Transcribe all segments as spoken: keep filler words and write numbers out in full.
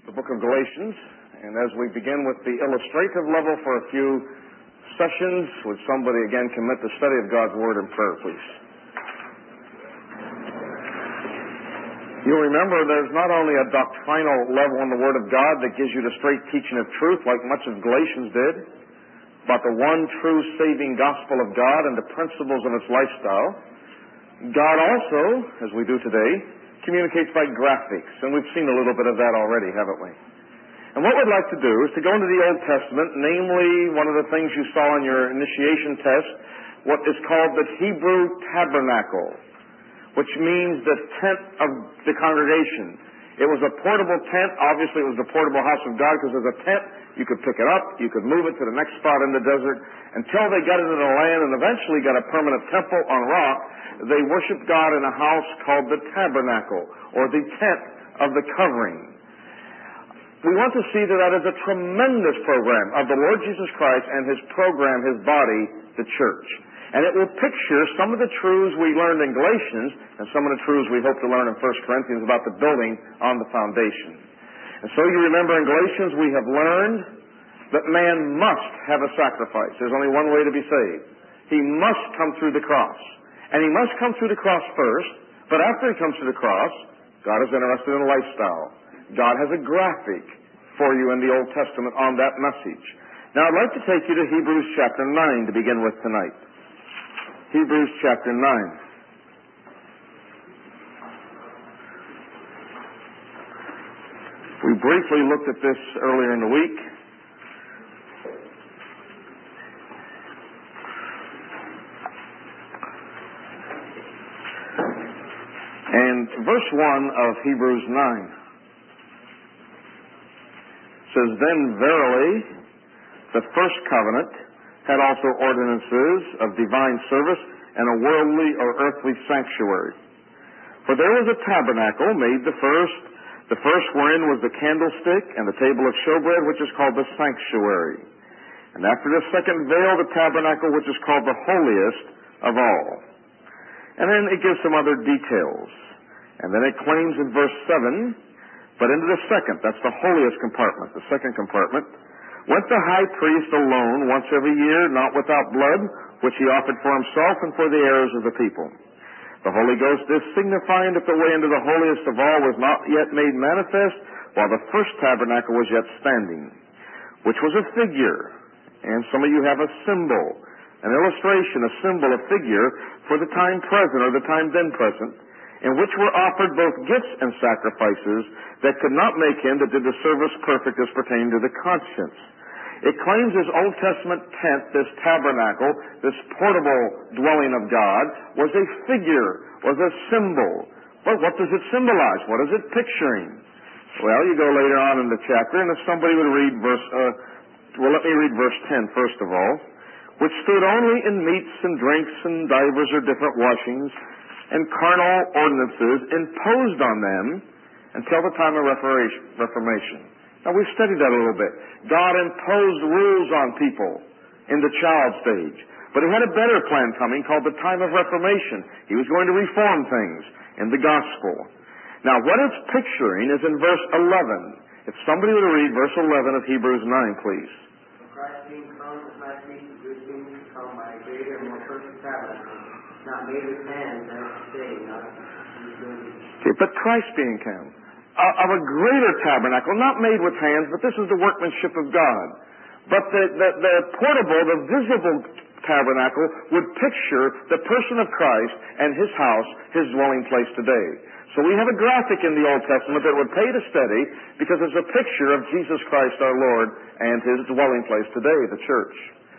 the book of Galatians, and as we begin with the illustrative level for a few sessions, would somebody again commit the study of God's Word in prayer, please? You'll remember there's not only a doctrinal level in the Word of God that gives you the straight teaching of truth, like much of Galatians did, but the one true saving gospel of God and the principles of its lifestyle. God also, as we do today, communicates by graphics, and we've seen a little bit of that already, haven't we? And what we'd like to do is to go into the Old Testament, namely one of the things you saw in your initiation test, what is called the Hebrew tabernacle, which means the tent of the congregation. It was a portable tent. Obviously, it was the portable house of God because as a tent, you could pick it up, you could move it to the next spot in the desert, until they got into the land and eventually got a permanent temple on rock. They worshiped God in a house called the tabernacle, or the tent of the covering. We want to see that that is a tremendous program of the Lord Jesus Christ and His program, His body, the church. And it will picture some of the truths we learned in Galatians and some of the truths we hope to learn in First Corinthians about the building on the foundation. And so you remember in Galatians we have learned that man must have a sacrifice. There's only one way to be saved. He must come through the cross. And he must come through the cross first, but after he comes to the cross, God is interested in lifestyle. God has a graphic for you in the Old Testament on that message. Now I'd like to take you to Hebrews chapter nine to begin with tonight. Hebrews chapter nine. We briefly looked at this earlier in the week. And verse one of Hebrews nine says, "Then verily the first covenant had also ordinances of divine service and a worldly or earthly sanctuary. For there was a tabernacle made the first, the first wherein was the candlestick and the table of showbread, which is called the sanctuary. And after the second veil, the tabernacle, which is called the holiest of all." And then it gives some other details. And then it claims in verse seven, "But into the second," that's the holiest compartment, the second compartment, "went the high priest alone once every year, not without blood, which he offered for himself and for the errors of the people. The Holy Ghost is signifying that the way into the holiest of all was not yet made manifest, while the first tabernacle was yet standing, which was a figure." And some of you have a symbol, an illustration, a symbol, a figure for the time present or the time then present, in which were offered both gifts and sacrifices that could not make him that did the service perfect as pertaining to the conscience. It claims this Old Testament tent, this tabernacle, this portable dwelling of God, was a figure, was a symbol. But what does it symbolize? What is it picturing? Well, you go later on in the chapter, and if somebody would read verse, uh, well, let me read verse ten first of all, "Which stood only in meats and drinks and divers or different washings, and carnal ordinances imposed on them until the time of Reformation." Now, we've studied that a little bit. God imposed rules on people in the child stage. But he had a better plan coming called the time of Reformation. He was going to reform things in the gospel. Now, what it's picturing is in verse eleven. If somebody would read verse eleven of Hebrews nine, please. "Christ being come as high priest of good things to come by a greater and more perfect tabernacle, not made with hands, that is to say, not of human." Okay, but Christ being come, uh, of a greater tabernacle, not made with hands, but this is the workmanship of God. But the, the, the portable, the visible tabernacle would picture the person of Christ and His house, His dwelling place today. So we have a graphic in the Old Testament that would pay to study because it's a picture of Jesus Christ our Lord and His dwelling place today, the church.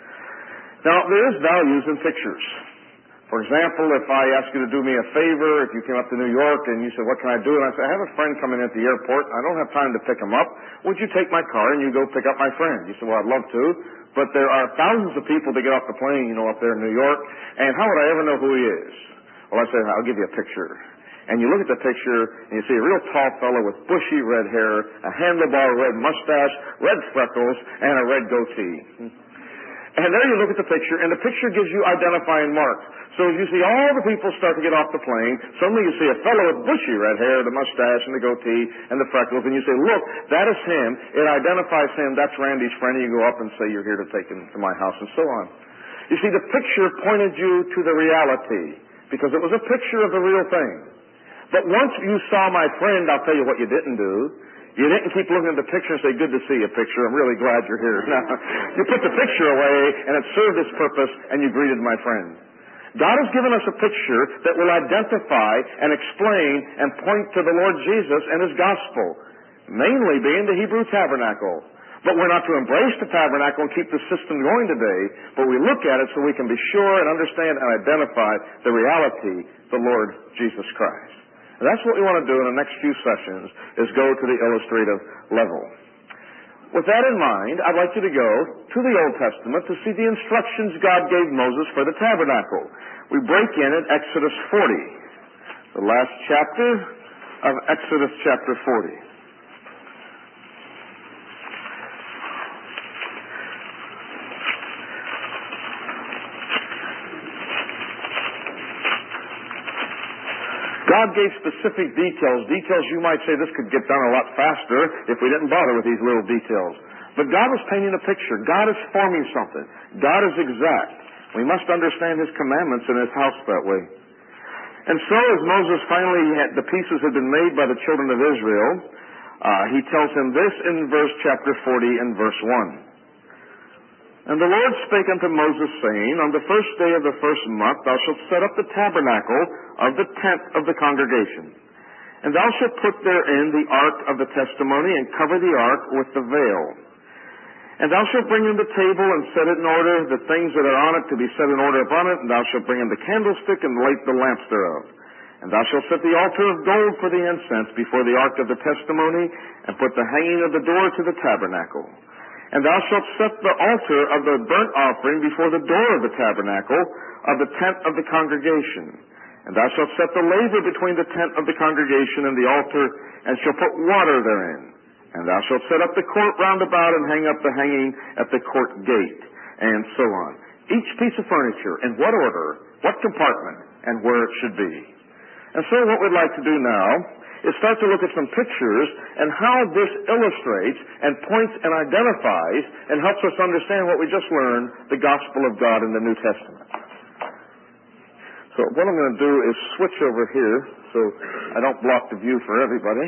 Now, there is values in pictures. For example, if I ask you to do me a favor, if you came up to New York and you said, "What can I do?" And I say, "I have a friend coming at the airport. I don't have time to pick him up. Would you take my car and you go pick up my friend?" You say, "Well, I'd love to, but there are thousands of people that get off the plane, you know, up there in New York, and how would I ever know who he is?" Well, I say, "I'll give you a picture." And you look at the picture and you see a real tall fellow with bushy red hair, a handlebar red mustache, red freckles, and a red goatee. And there you look at the picture, and the picture gives you identifying marks. So as you see all the people start to get off the plane, suddenly you see a fellow with bushy red hair, the mustache and the goatee and the freckles, and you say, look, that is him. It identifies him. That's Randy's friend. And you go up and say, you're here to take him to my house, and so on. You see, the picture pointed you to the reality, because it was a picture of the real thing. But once you saw my friend, I'll tell you what you didn't do. You didn't keep looking at the picture and say, good to see you, picture. I'm really glad you're here. No. You put the picture away, and it served its purpose, and you greeted my friend. God has given us a picture that will identify and explain and point to the Lord Jesus and His gospel, mainly being the Hebrew tabernacle. But we're not to embrace the tabernacle and keep the system going today, but we look at it so we can be sure and understand and identify the reality, the Lord Jesus Christ. And that's what we want to do in the next few sessions, is go to the illustrative level. With that in mind, I'd like you to go to the Old Testament to see the instructions God gave Moses for the tabernacle. We break in at Exodus forty, the last chapter of Exodus chapter forty. God gave specific details, details you might say this could get done a lot faster if we didn't bother with these little details. But God was painting a picture. God is forming something. God is exact. We must understand His commandments in His house that way. And so as Moses finally had, the pieces had been made by the children of Israel, uh, he tells him this in verse chapter forty and verse one. And the Lord spake unto Moses, saying, on the first day of the first month thou shalt set up the tabernacle of the tent of the congregation. And thou shalt put therein the ark of the testimony, and cover the ark with the veil. And thou shalt bring in the table, and set it in order, the things that are on it to be set in order upon it, and thou shalt bring in the candlestick, and light the lamps thereof. And thou shalt set the altar of gold for the incense before the ark of the testimony, and put the hanging of the door to the tabernacle. And thou shalt set the altar of the burnt offering before the door of the tabernacle of the tent of the congregation. And thou shalt set the laver between the tent of the congregation and the altar, and shalt put water therein. And thou shalt set up the court round about, and hang up the hanging at the court gate, and so on. Each piece of furniture, in what order, what compartment, and where it should be. And so what we'd like to do now is start to look at some pictures and how this illustrates and points and identifies and helps us understand what we just learned, the gospel of God in the New Testament. So what I'm going to do is switch over here so I don't block the view for everybody.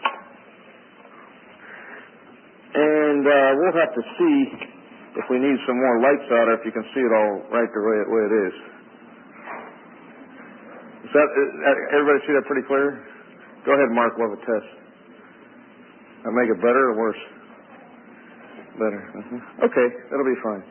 And uh, we'll have to see if we need some more lights out, or if you can see it all right the way it, way it is. Is that, everybody see that pretty clear? Go ahead, Mark, we'll have a test. I'll make it better or worse? Better. Uh-huh. Okay, that'll be fine.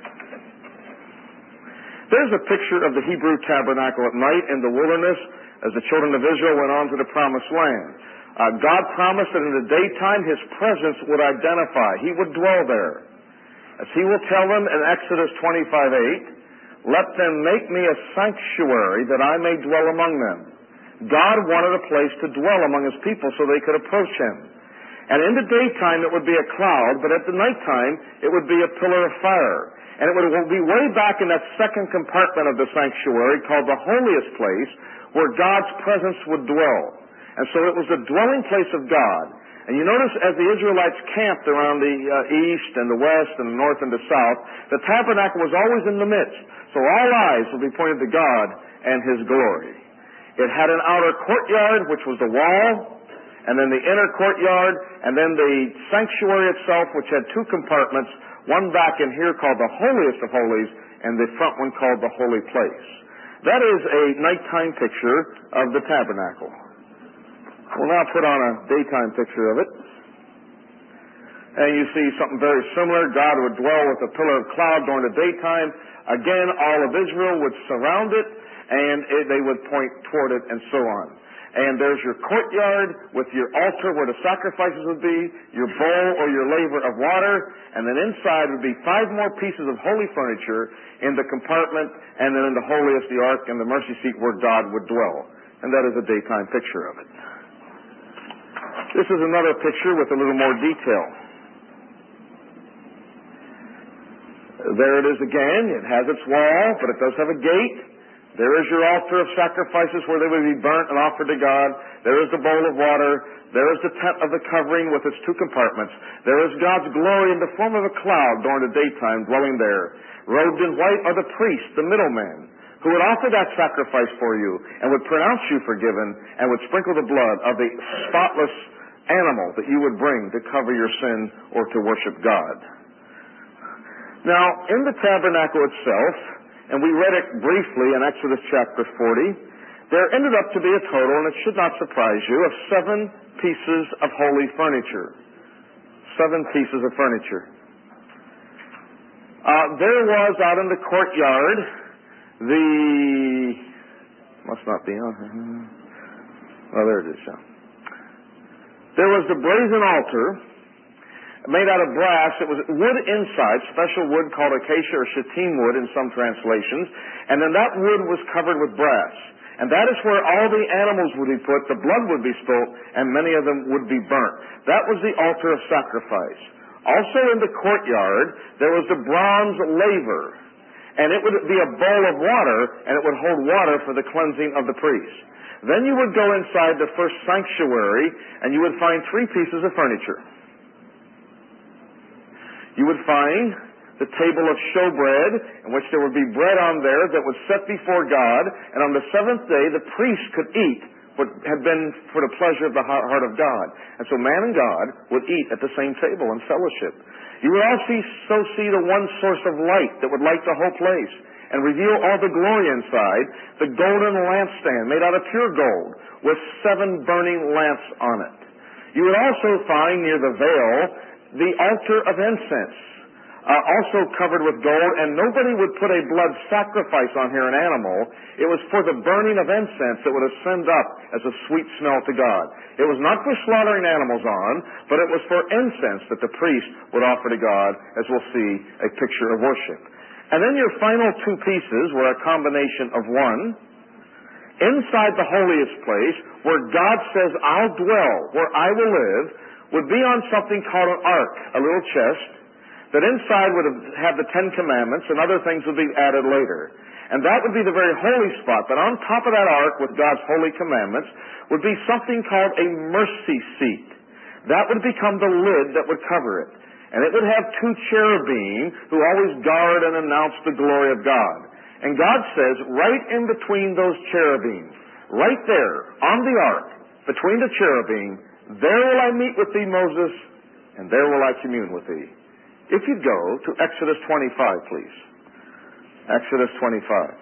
There's a picture of the Hebrew tabernacle at night in the wilderness as the children of Israel went on to the promised land. Uh, God promised that in the daytime His presence would identify. He would dwell there. As He will tell them in Exodus twenty-five eight, let them make me a sanctuary that I may dwell among them. God wanted a place to dwell among His people so they could approach Him. And in the daytime it would be a cloud, but at the nighttime it would be a pillar of fire. And it would be way back in that second compartment of the sanctuary called the holiest place, where God's presence would dwell. And so it was the dwelling place of God. And you notice as the Israelites camped around the uh, east and the west and the north and the south, the tabernacle was always in the midst. So all eyes would be pointed to God and His glory. It had an outer courtyard, which was the wall, and then the inner courtyard, and then the sanctuary itself, which had two compartments, one back in here called the holiest of holies, and the front one called the holy place. That is a nighttime picture of the tabernacle. We'll now put on a daytime picture of it. And you see something very similar. God would dwell with a pillar of cloud during the daytime. Again, all of Israel would surround it, and it, they would point toward it, and so on. And there's your courtyard with your altar where the sacrifices would be, your bowl or your laver of water, and then inside would be five more pieces of holy furniture in the compartment, and then in the holiest, the ark and the mercy seat where God would dwell. And that is a daytime picture of it. This is another picture with a little more detail. There it is again. It has its wall, but it does have a gate. There is your altar of sacrifices where they would be burnt and offered to God. There is the bowl of water. There is the tent of the covering with its two compartments. There is God's glory in the form of a cloud during the daytime dwelling there. Robed in white are the priests, the middlemen, who would offer that sacrifice for you and would pronounce you forgiven and would sprinkle the blood of the spotless animal that you would bring to cover your sin or to worship God. Now, in the tabernacle itself, and we read it briefly in Exodus chapter forty, there ended up to be a total, and it should not surprise you, of seven pieces of holy furniture. Seven pieces of furniture. Uh, there was out in the courtyard the... must not be on. Oh, there it is. Yeah. There was the brazen altar made out of brass. It was wood inside, special wood called acacia or shittim wood in some translations, and then that wood was covered with brass. And that is where all the animals would be put, the blood would be spilt, and many of them would be burnt. That was the altar of sacrifice. Also in the courtyard, there was the bronze laver, and it would be a bowl of water, and it would hold water for the cleansing of the priest. Then you would go inside the first sanctuary, and you would find three pieces of furniture. You would find the table of showbread, in which there would be bread on there that was set before God, and on the seventh day the priest could eat what had been for the pleasure of the heart of God. And so man and God would eat at the same table in fellowship. You would also see the one source of light that would light the whole place and reveal all the glory inside, the golden lampstand made out of pure gold with seven burning lamps on it. You would also find near the veil the altar of incense, uh, also covered with gold, and nobody would put a blood sacrifice on here, an animal. It was for the burning of incense that would ascend up as a sweet smell to God. It was not for slaughtering animals on, but it was for incense that the priest would offer to God, as we'll see a picture of worship. And then your final two pieces were a combination of one. Inside the holiest place, where God says, I'll dwell, where I will live, would be on something called an ark, a little chest, that inside would have the Ten Commandments, and other things would be added later. And that would be the very holy spot. But on top of that ark, with God's holy commandments, would be something called a mercy seat. That would become the lid that would cover it. And it would have two cherubim who always guard and announce the glory of God. And God says, right in between those cherubim, right there, on the ark, between the cherubim, there will I meet with thee, Moses, and there will I commune with thee. If you'd go to Exodus twenty-five, please. Exodus twenty-five.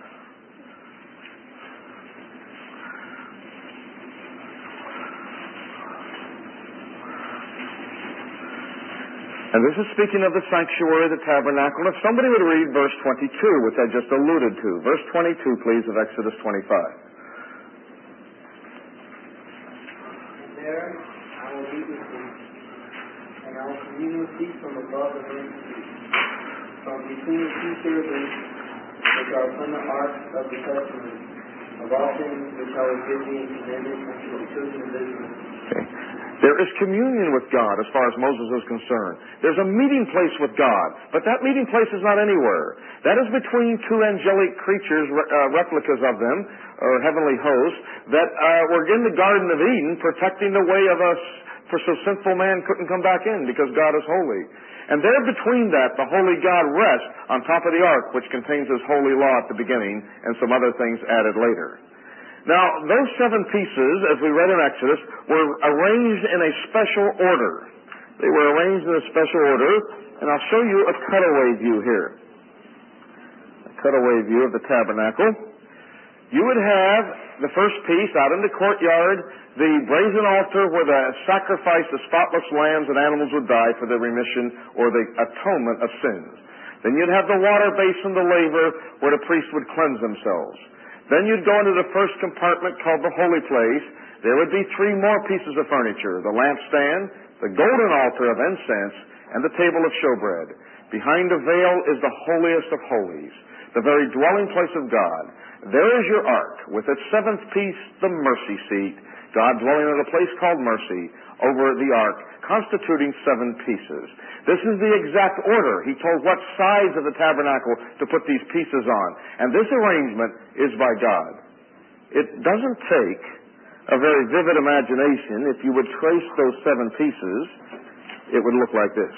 And this is speaking of the sanctuary, the tabernacle. And if somebody would read verse twenty-two, which I just alluded to. Verse twenty-two, please, of Exodus twenty-five. There I will be with thee, and I will commune with thee from above the mercy seat, from between the two cherubim which are upon the ark of the testament, of all things which I will give thee and commanded unto the children of Israel. Okay. There is communion with God as far as Moses is concerned. There's a meeting place with God, but that meeting place is not anywhere. That is between two angelic creatures, uh, replicas of them, or heavenly hosts, that uh, were in the Garden of Eden protecting the way of us, for so sinful man couldn't come back in because God is holy. And there between that, the holy God rests on top of the ark, which contains his holy law at the beginning and some other things added later. Now, those seven pieces, as we read in Exodus, were arranged in a special order. They were arranged in a special order, and I'll show you a cutaway view here. A cutaway view of the tabernacle. You would have the first piece out in the courtyard, the brazen altar where the sacrifice, the spotless lambs and animals would die for the remission or the atonement of sins. Then you'd have the water basin, the laver, where the priest would cleanse themselves. Then you'd go into the first compartment called the holy place. There would be three more pieces of furniture: the lampstand, the golden altar of incense, and the table of showbread. Behind the veil is the holiest of holies, the very dwelling place of God. There is your ark, with its seventh piece, the mercy seat, God dwelling in a place called mercy, over the ark, constituting seven pieces. This is the exact order. He told what sides of the tabernacle to put these pieces on. And this arrangement is by God. It doesn't take a very vivid imagination. If you would trace those seven pieces, it would look like this.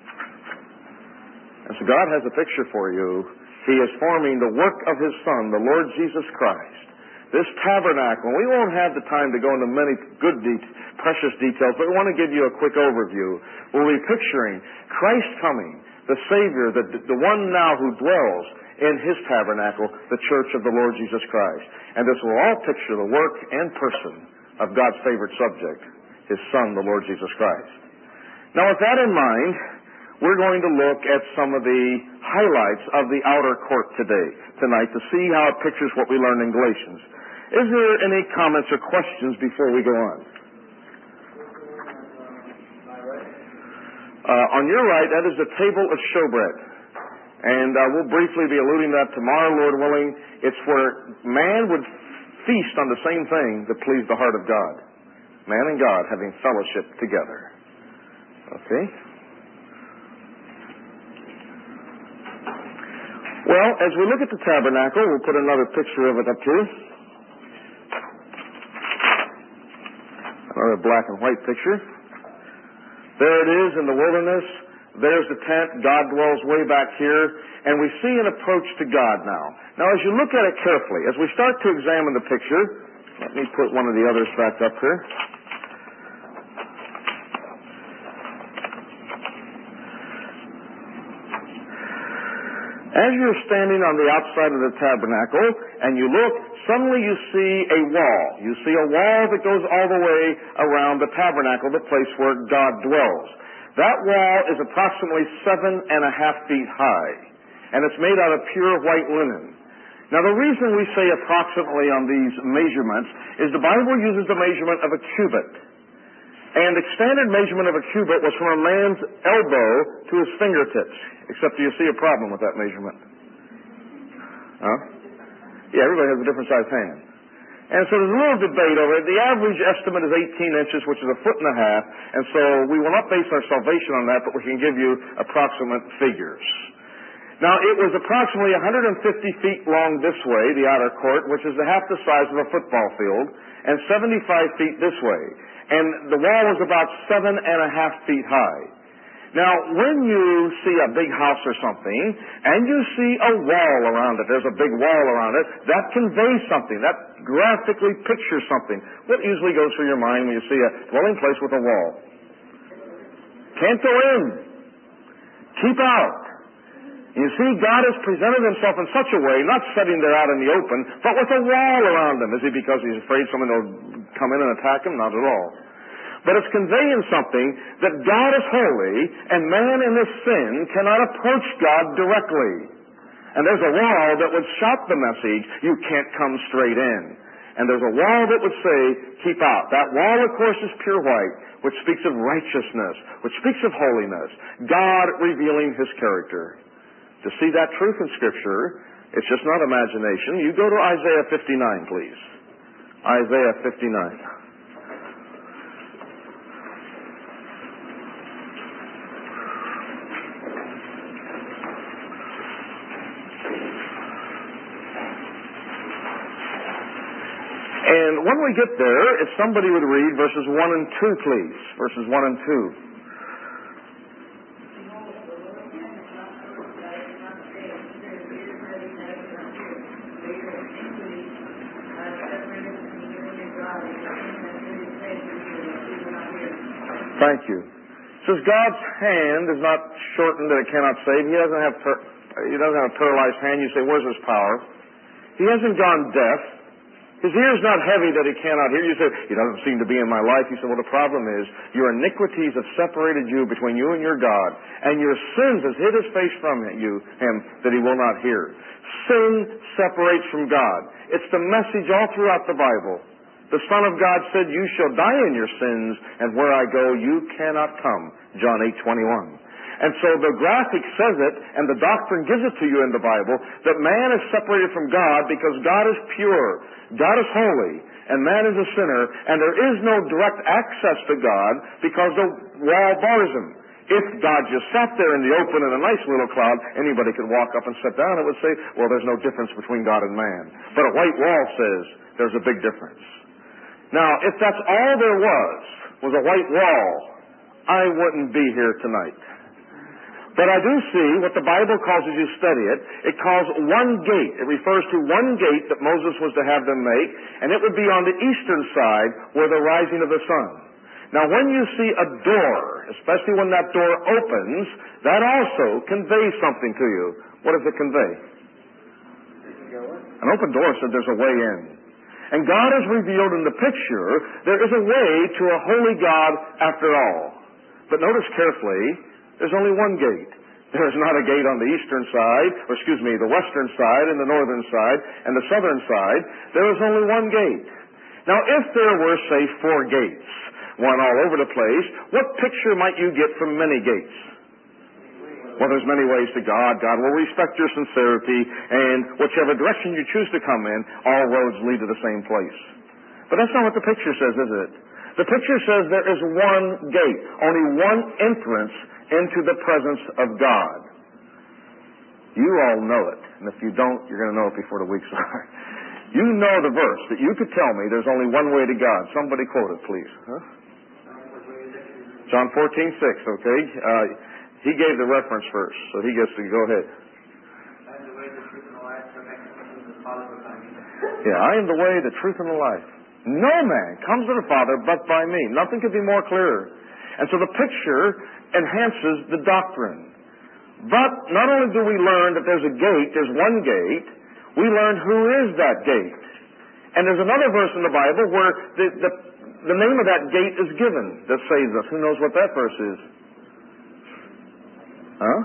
And so God has a picture for you. He is forming the work of His Son, the Lord Jesus Christ. This tabernacle, we won't have the time to go into many good, de- precious details, but we want to give you a quick overview. We'll be picturing Christ coming, the Savior, the, the one now who dwells in His tabernacle, the church of the Lord Jesus Christ. And this will all picture the work and person of God's favorite subject, His Son, the Lord Jesus Christ. Now, with that in mind, we're going to look at some of the highlights of the outer court today, tonight, to see how it pictures what we learned in Galatians. Is there any comments or questions before we go on? Uh, on your right, that is the table of showbread. And uh, we'll briefly be alluding to that tomorrow, Lord willing. It's where man would feast on the same thing that pleased the heart of God. Man and God having fellowship together. Okay? Well, as we look at the tabernacle, we'll put another picture of it up here. Another black and white picture. There it is in the wilderness. There's the tent. God dwells way back here. And we see an approach to God now. Now, as you look at it carefully, as we start to examine the picture, let me put one of the others back up here. As you're standing on the outside of the tabernacle and you look, suddenly you see a wall. You see a wall that goes all the way around the tabernacle, the place where God dwells. That wall is approximately seven and a half feet high, and it's made out of pure white linen. Now, the reason we say approximately on these measurements is the Bible uses the measurement of a cubit. And the standard measurement of a cubit was from a man's elbow to his fingertips. Except you see a problem with that measurement. Huh? Yeah, everybody has a different sized hand. And so there's a little debate over it. The average estimate is eighteen inches, which is a foot and a half. And so we will not base our salvation on that, but we can give you approximate figures. Now, it was approximately one hundred fifty feet long this way, the outer court, which is half the size of a football field, and seventy-five feet this way. And the wall was about seven and a half feet high. Now, when you see a big house or something, and you see a wall around it, there's a big wall around it, that conveys something. That graphically pictures something. What usually goes through your mind when you see a dwelling place with a wall? Can't go in. Keep out. You see, God has presented Himself in such a way, not sitting there out in the open, but with a wall around Him. Is He because He's afraid someone will come in and attack Him? Not at all. But it's conveying something that God is holy, and man in his sin cannot approach God directly. And there's a wall that would shout the message, you can't come straight in. And there's a wall that would say, keep out. That wall, of course, is pure white, which speaks of righteousness, which speaks of holiness, God revealing His character. To see that truth in Scripture, it's just not imagination. You go to Isaiah fifty-nine, please. Isaiah fifty-nine. And when we get there, if somebody would read verses one and two, please. Verses one and two. Thank you. It says God's hand is not shortened that it cannot save. He doesn't have per- he doesn't have a paralyzed hand. You say, where's His power? He hasn't gone deaf. His ear's not heavy that He cannot hear. You say, He doesn't seem to be in my life. You say, well, the problem is your iniquities have separated you between you and your God, and your sins has hid His face from you, Him that He will not hear. Sin separates from God. It's the message all throughout the Bible. The Son of God said, you shall die in your sins, and where I go, you cannot come. John eight twenty-one. And so the graphic says it, and the doctrine gives it to you in the Bible, that man is separated from God because God is pure, God is holy, and man is a sinner, and there is no direct access to God because the wall bars him. If God just sat there in the open in a nice little cloud, anybody could walk up and sit down and would say, well, there's no difference between God and man. But a white wall says there's a big difference. Now, if that's all there was, was a white wall, I wouldn't be here tonight. But I do see what the Bible calls, as you study it, it calls one gate. It refers to one gate that Moses was to have them make, and it would be on the eastern side where the rising of the sun. Now, when you see a door, especially when that door opens, that also conveys something to you. What does it convey? An open door said there's a way in. And God has revealed in the picture there is a way to a holy God after all. But notice carefully, there's only one gate. There's not a gate on the eastern side, or excuse me, the western side and the northern side and the southern side. There is only one gate. Now, if there were, say, four gates, one all over the place, what picture might you get from many gates? Well, there's many ways to God. God will respect your sincerity, and whichever direction you choose to come in, all roads lead to the same place. But that's not what the picture says, is it? The picture says there is one gate, only one entrance into the presence of God. You all know it, and if you don't, you're going to know it before the week's over. You know the verse that you could tell me there's only one way to God. Somebody quote it, please. Huh? John fourteen six, okay? Uh, he gave the reference first, so he gets to go ahead. Yeah, I am the way, the truth, and the life. No man comes to the Father but by me. Nothing could be more clear. And so the picture enhances the doctrine. But not only do we learn that there's a gate, there's one gate, we learn who is that gate. And there's another verse in the Bible where the, the, the name of that gate is given that saves us. Who knows what that verse is? Huh?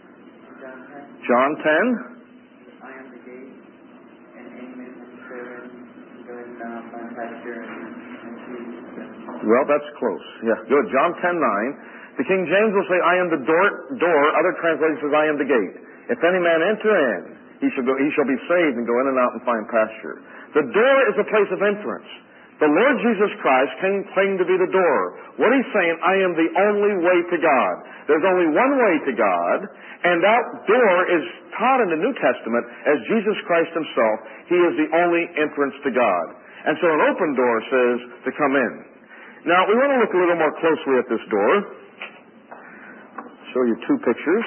John ten? I am the gate, and any man who enters goes down by pasture and sheep. Well, that's close. Yeah, good. John ten nine. The King James will say, I am the door, door. Other translations says, I am the gate. If any man enter in, he shall go, he shall be saved and go in and out and find pasture. The door is a place of entrance. The Lord Jesus Christ came claimed to be the door. What he's saying, I am the only way to God. There's only one way to God, and that door is taught in the New Testament as Jesus Christ himself. He is the only entrance to God. And so an open door says to come in. Now, we want to look a little more closely at this door. Show you two pictures.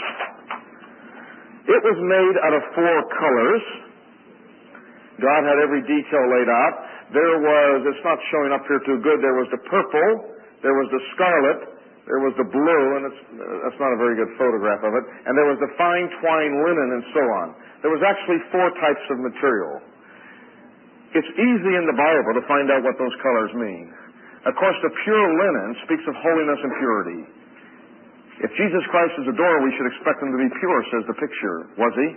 It was made out of four colors. God had every detail laid out. There was, it's not showing up here too good, there was the purple, there was the scarlet, there was the blue, and it's, that's not a very good photograph of it, and there was the fine twine linen and so on. There was actually four types of material. It's easy in the Bible to find out what those colors mean. Of course, the pure linen speaks of holiness and purity. If Jesus Christ is the door, we should expect him to be pure, says the picture. Was he?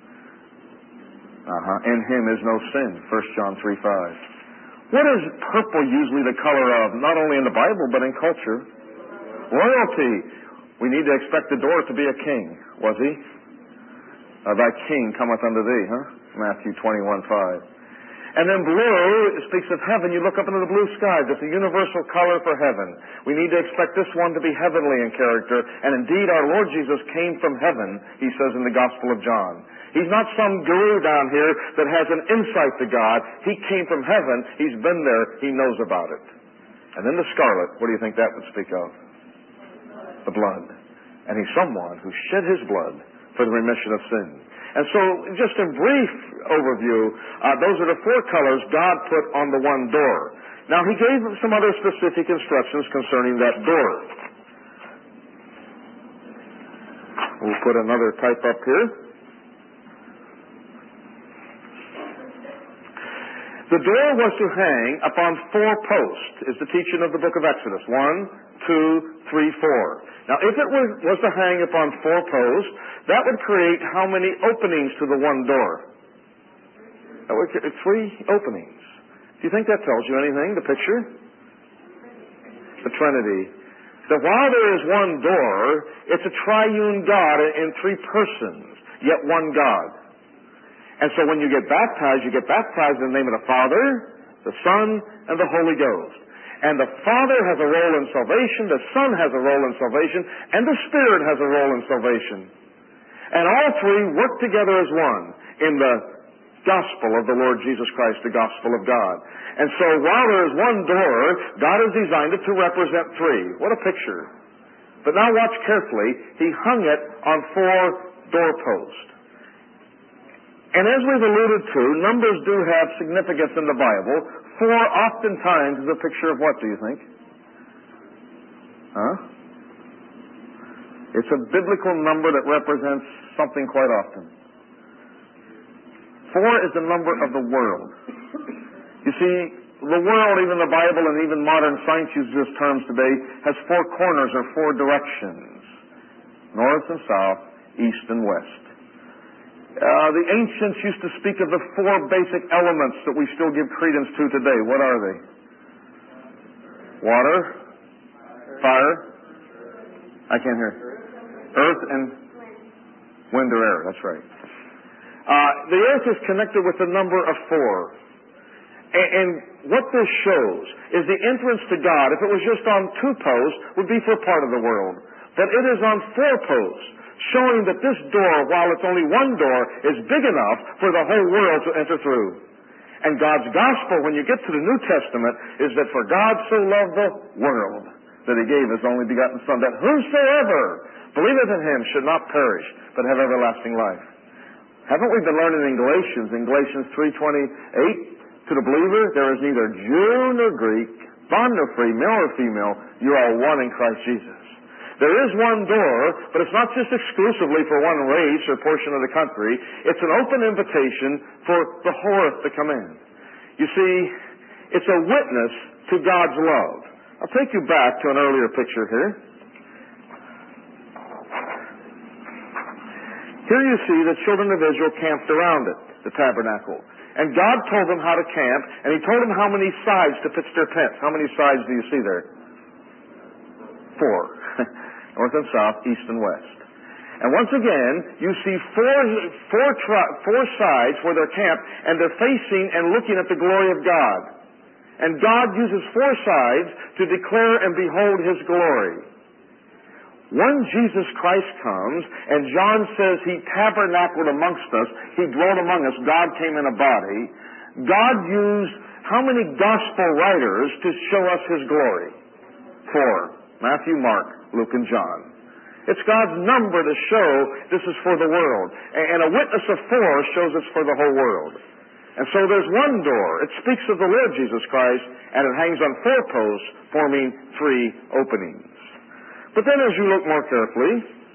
Uh-huh. In him is no sin, First John three five. What is purple usually the color of, not only in the Bible, but in culture? Royalty. We need to expect the door to be a king. Was he? Uh, thy king cometh unto thee, huh? Matthew twenty-one five. And then blue, it speaks of heaven. You look up into the blue sky. That's a universal color for heaven. We need to expect this one to be heavenly in character. And indeed, our Lord Jesus came from heaven, he says in the Gospel of John. He's not some guru down here that has an insight to God. He came from heaven. He's been there. He knows about it. And then the scarlet, what do you think that would speak of? The blood. And he's someone who shed his blood for the remission of sin. And so, just in brief overview, uh, those are the four colors God put on the one door. Now, he gave some other specific instructions concerning that door. We'll put another type up here. The door was to hang upon four posts, is the teaching of the book of Exodus. One, two, three, four. Now, if it was, was to hang upon four posts, that would create how many openings to the one door? That would create three openings. Do you think that tells you anything, the picture? The Trinity. that while there is one door, it's a triune God in three persons, yet one God. And so when you get baptized, you get baptized in the name of the Father, the Son, and the Holy Ghost. And the Father has a role in salvation, the Son has a role in salvation, and the Spirit has a role in salvation. And all three work together as one in the gospel of the Lord Jesus Christ, the gospel of God. And so while there is one door, God has designed it to represent three. What a picture. But now watch carefully. He hung it on four doorposts. And as we've alluded to, numbers do have significance in the Bible. Four oftentimes is a picture of what, do you think? Huh? It's a biblical number that represents something quite often. Four is the number of the world. You see, the world, even the Bible and even modern science uses these terms today, has four corners or four directions. North and south, east and west. Uh, the ancients used to speak of the four basic elements that we still give credence to today. What are they? Water, fire, I can't hear. Earth and wind or air, that's right. Uh, the earth is connected with the number of four. And, and what this shows is the entrance to God, if it was just on two posts, would be for part of the world. But it is on four posts, showing that this door, while it's only one door, is big enough for the whole world to enter through. And God's gospel, when you get to the New Testament, is that for God so loved the world that He gave His only begotten Son, that whosoever believeth in Him should not perish, but have everlasting life. Haven't we been learning in Galatians, in Galatians three twenty-eight, to the believer, there is neither Jew nor Greek, bond nor free, male or female, you are one in Christ Jesus. There is one door, but it's not just exclusively for one race or portion of the country. It's an open invitation for the whole earth to come in. You see, it's a witness to God's love. I'll take you back to an earlier picture here. Here you see the children of Israel camped around it, the tabernacle. And God told them how to camp, and He told them how many sides to pitch their tents. How many sides do you see there? Four. North and south, east and west. And once again, you see four, four, tri- four sides where they're camped, and they're facing and looking at the glory of God. And God uses four sides to declare and behold His glory. When Jesus Christ comes, and John says He tabernacled amongst us, He dwelt among us, God came in a body, God used how many gospel writers to show us His glory? Four. Matthew, Mark, Luke, and John. It's God's number to show this is for the world. And a witness of four shows it's for the whole world. And so there's one door. It speaks of the Lord Jesus Christ, and it hangs on four posts, forming three openings. But then as you look more carefully,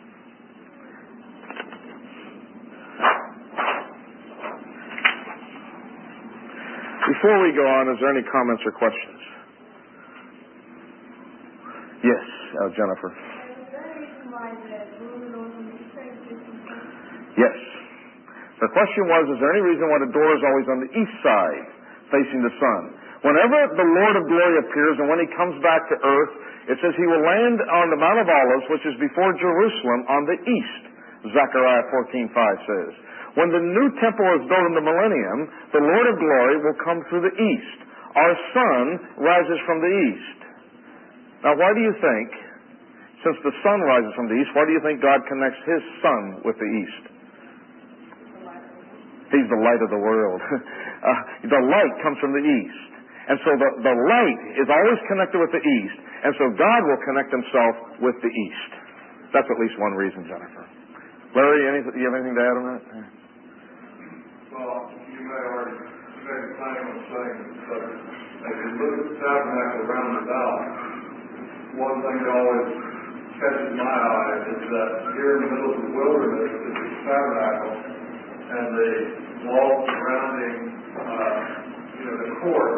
before we go on, is there any comments or questions? Yes, uh, Jennifer. Yes. The question was, is there any reason why the door is always on the east side, facing the sun? Whenever the Lord of glory appears, and when He comes back to earth, it says He will land on the Mount of Olives, which is before Jerusalem, on the east, Zechariah fourteen five says. When the new temple is built in the millennium, the Lord of glory will come through the east. Our sun rises from the east. Now, why do you think, since the sun rises from the east, why do you think God connects His sun with the east? He's the light of the world. uh, the light comes from the east. And so the, the light is always connected with the east. And so God will connect Himself with the east. That's at least one reason, Jennifer. Larry, anything, do you have anything to add on that? Well, you may already make a claim on saying that as you look at the tabernacle around the belt, one thing that always catches my eye is that here in the middle of the wilderness is the tabernacle, and the walls surrounding uh, you know, the court,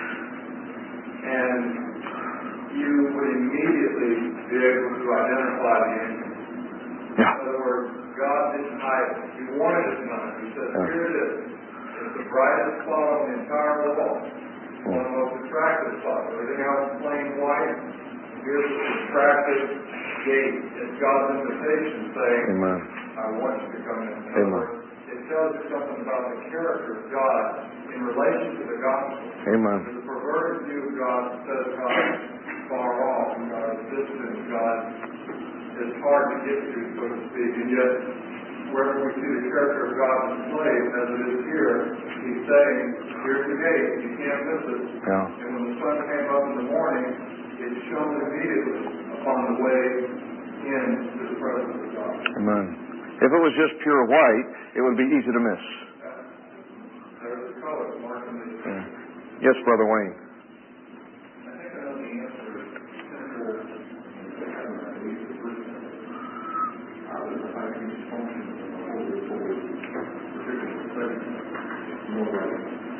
and you would immediately be able to identify the entrance. Yeah. In other words, God didn't hide it. He wanted it known. He said, yeah. Here it is. It's the brightest spot on the entire wall. One of the most attractive spots. Everything else is plain white. gives us a practice gate. It's God's invitation saying, Amen. I want you to come in. Amen. It tells you something about the character of God in relation to the gospel. Amen. There's a perverted view of God that says God is far off, and God is distant, God is hard to get to, so to speak. And yet, wherever we see the character of God displayed, as it is here, He's saying, here's the gate, you can't miss it. Yeah. And when the sun came up in the morning, it shone immediately upon the way in to the presence of God. Amen. If it was just pure white, it would be easy to miss. There's the color marking the... Yeah. Yes, Brother Wayne. I think I know the answer is simple. I believe the first thing. How does the high priest function in the Holy of Holies, particularly setting? No way.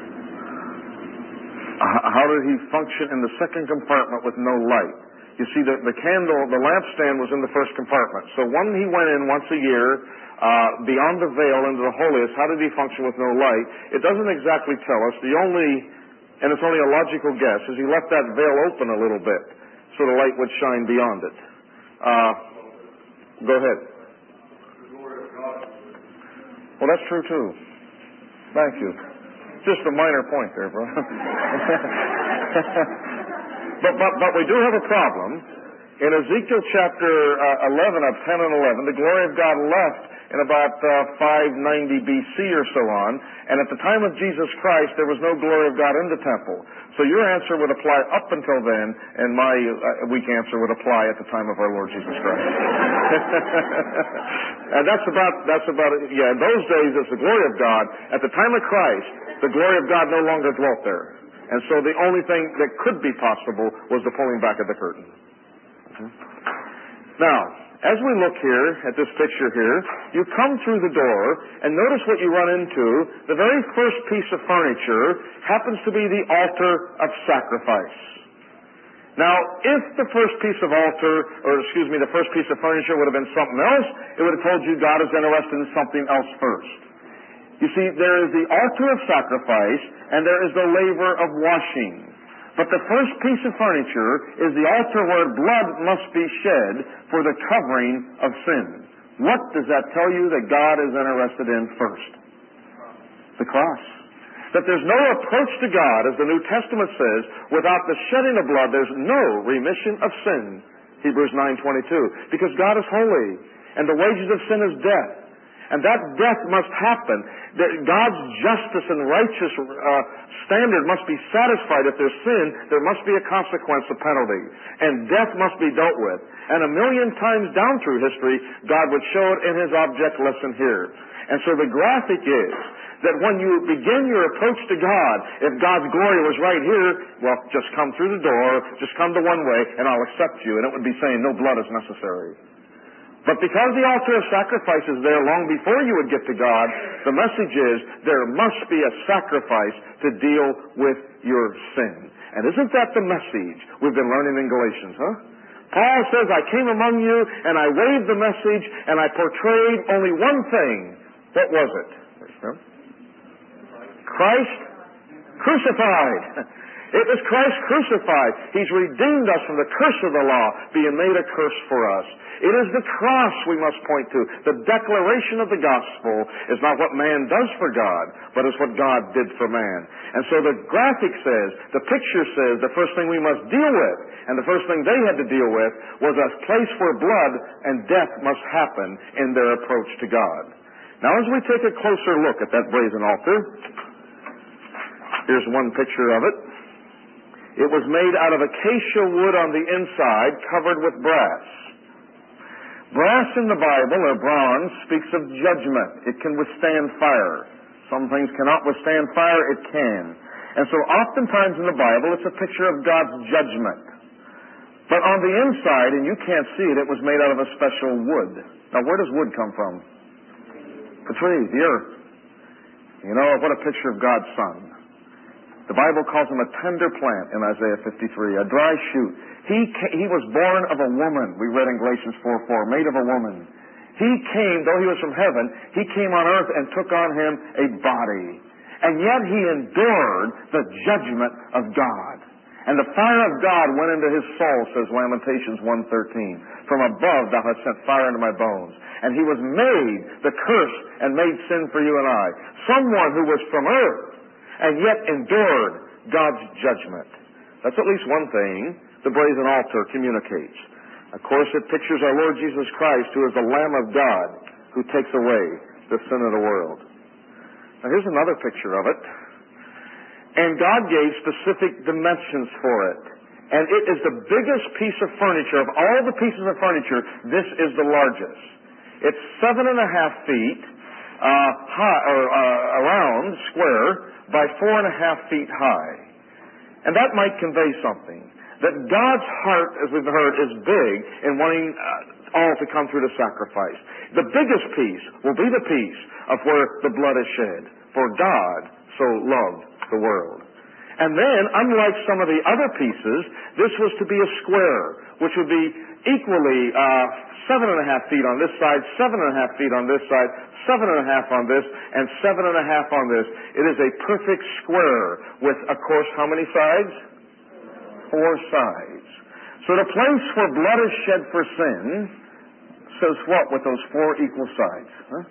How did he function in the second compartment with no light? You see, the, the candle, the lampstand was in the first compartment. So when he went in once a year, uh, beyond the veil into the holiest, how did he function with no light? It doesn't exactly tell us. The only, and it's only a logical guess, is he left that veil open a little bit so the light would shine beyond it. Uh, go ahead. Well, that's true too. Thank you. Just a minor point there, bro. But, but, but we do have a problem. In Ezekiel chapter uh, eleven of ten and eleven, the glory of God left in about uh, five ninety B C or so on, and at the time of Jesus Christ, there was no glory of God in the temple. So your answer would apply up until then, and my uh, weak answer would apply at the time of our Lord Jesus Christ. And that's about, that's about it. Yeah, in those days, it's the glory of God. At the time of Christ, the glory of God no longer dwelt there. And so the only thing that could be possible was the pulling back of the curtain. Mm-hmm. Now, as we look here at this picture here, you come through the door, and notice what you run into. The very first piece of furniture happens to be the altar of sacrifice. Now, if the first piece of altar, or excuse me, the first piece of furniture would have been something else, it would have told you God is interested in something else first. You see, there is the altar of sacrifice, and there is the laver of washing. But the first piece of furniture is the altar where blood must be shed for the covering of sin. What does that tell you that God is interested in first? The cross. That there's no approach to God, as the New Testament says, without the shedding of blood. There's no remission of sin. Hebrews nine twenty-two. Because God is holy, and the wages of sin is death. And that death must happen. That God's justice and righteous uh, standard must be satisfied. If there's sin, there must be a consequence, a penalty. And death must be dealt with. And a million times down through history, God would show it in His object lesson here. And so the graphic is that when you begin your approach to God, if God's glory was right here, well, just come through the door, just come the one way, and I'll accept you. And it would be saying no blood is necessary. But because the altar of sacrifice is there long before you would get to God, the message is there must be a sacrifice to deal with your sin. And isn't that the message we've been learning in Galatians, huh? Paul says, I came among you and I waved the message and I portrayed only one thing. What was it? Christ crucified. It was Christ crucified. He's redeemed us from the curse of the law, being made a curse for us. It is the cross we must point to. The declaration of the gospel is not what man does for God, but is what God did for man. And so the graphic says, the picture says, the first thing we must deal with, and the first thing they had to deal with, was a place where blood and death must happen in their approach to God. Now as we take a closer look at that brazen altar, here's one picture of it. It was made out of acacia wood on the inside, covered with brass. Brass in the Bible, or bronze, speaks of judgment. It can withstand fire. Some things cannot withstand fire, it can. And so oftentimes in the Bible, it's a picture of God's judgment. But on the inside, and you can't see it, it was made out of a special wood. Now, where does wood come from? The tree, the earth. You know, what a picture of God's Son. The Bible calls him a tender plant in Isaiah fifty-three, a dry shoot. He he was born of a woman, we read in Galatians four four, made of a woman. He came, though he was from heaven, he came on earth and took on him a body. And yet he endured the judgment of God. And the fire of God went into his soul, says Lamentations one thirteen. From above thou hast sent fire into my bones. And he was made the curse and made sin for you and I. Someone who was from earth and yet endured God's judgment. That's at least one thing the brazen altar communicates. Of course, it pictures our Lord Jesus Christ, who is the Lamb of God, who takes away the sin of the world. Now here's another picture of it. And God gave specific dimensions for it. And it is the biggest piece of furniture. Of all the pieces of furniture, this is the largest. It's seven and a half feet uh, high, or uh, around, square, by four and a half feet high. And that might convey something. That God's heart, as we've heard, is big in wanting uh, all to come through the sacrifice. The biggest piece will be the piece of where the blood is shed. For God so loved the world. And then, unlike some of the other pieces, this was to be a square, which would be equally uh, seven and a half feet on this side, seven and a half feet on this side, seven and a half on this, and seven and a half on this. It is a perfect square with, of course, how many sides? Four sides. So the place where blood is shed for sin says what with those four equal sides? Huh?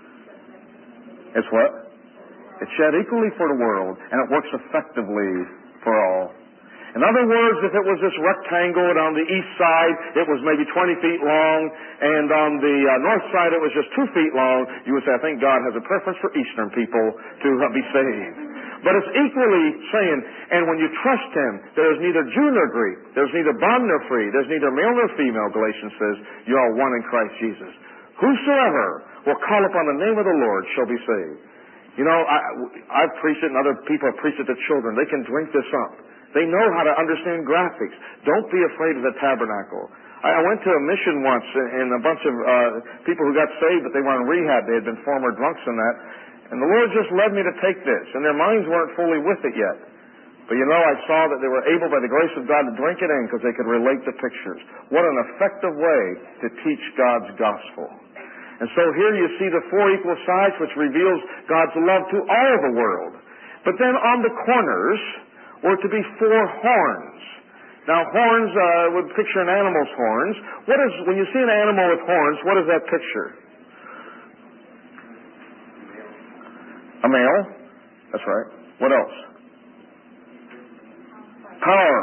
It's what? It's shed equally for the world, and it works effectively for all. In other words, if it was this rectangle, and on the east side it was maybe twenty feet long, and on the uh, north side it was just two feet long, you would say, I think God has a preference for Eastern people to uh, be saved. But it's equally saying, and when you trust Him, there is neither Jew nor Greek, there's neither bond nor free, there's neither male nor female, Galatians says, you are one in Christ Jesus. Whosoever will call upon the name of the Lord shall be saved. You know, I, I've preached it and other people have preached it to children. They can drink this up. They know how to understand graphics. Don't be afraid of the tabernacle. I, I went to a mission once, and a bunch of uh, people who got saved, but they were in rehab. They had been former drunks and that. And the Lord just led me to take this. And their minds weren't fully with it yet. But you know, I saw that they were able, by the grace of God, to drink it in because they could relate the pictures. What an effective way to teach God's gospel. And so here you see the four equal sides, which reveals God's love to all the world. But then on the corners were to be four horns. Now horns uh, would picture an animal's horns. What is, when you see an animal with horns, what does that picture? A male? That's right. What else? Power.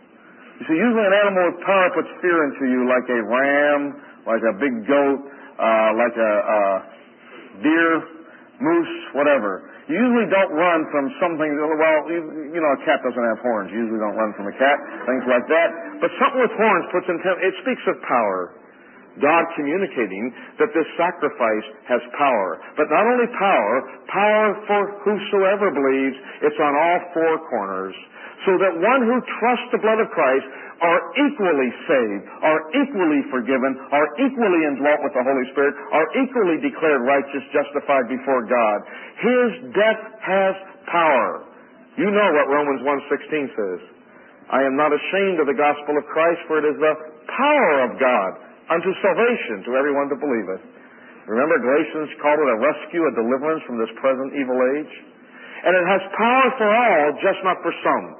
You see, usually an animal with power puts fear into you, like a ram, like a big goat, uh, like a, a deer, moose, whatever. You usually don't run from something, well, you, you know, a cat doesn't have horns. You usually don't run from a cat, things like that. But something with horns puts in, it speaks of power. God communicating that this sacrifice has power. But not only power, power for whosoever believes. It's on all four corners. So that one who trusts the blood of Christ are equally saved, are equally forgiven, are equally indwelt with the Holy Spirit, are equally declared righteous, justified before God. His death has power. You know what Romans one sixteen says. I am not ashamed of the gospel of Christ, for it is the power of God unto salvation to everyone that believeth. Remember, Galatians called it a rescue, a deliverance from this present evil age. And it has power for all, just not for some.